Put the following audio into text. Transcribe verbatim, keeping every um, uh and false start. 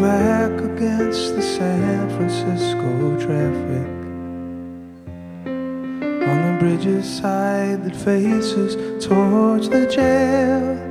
back against the San Francisco traffic on the bridge's side that faces towards the jail.